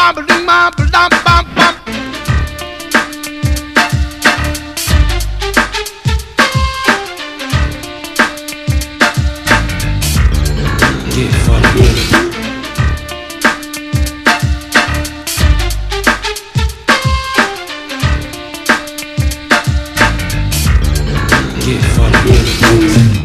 Get funky with it. Get funky with it.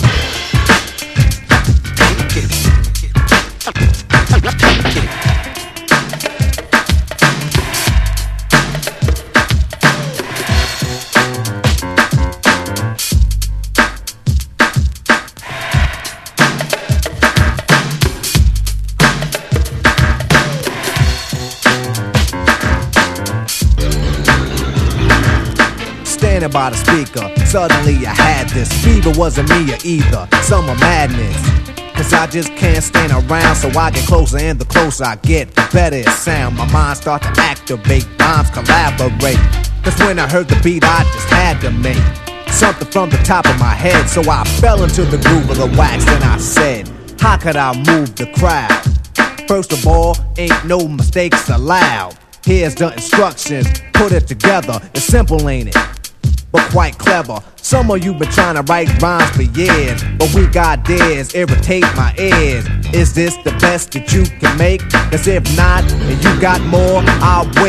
Standing by the speaker, suddenly I had this fever, wasn't me either, summer madness. Cause I just can't stand around, so I get closer, and the closer I get, the better it sound. My mind starts to activate, rhymes collaborate. Cause when I heard the beat, I just had to make something from the top of my head. So I fell into the groove of the wax, and I said, how could I move the crowd? First of all, ain't no mistakes allowed. Here's the instructions, put it together. It's simple, ain't it? But quite clever. Some of you been trying to write rhymes for years, but we got dares, irritate my ears. Is this the best that you can make? Cause if not, and you got more, I'll wait.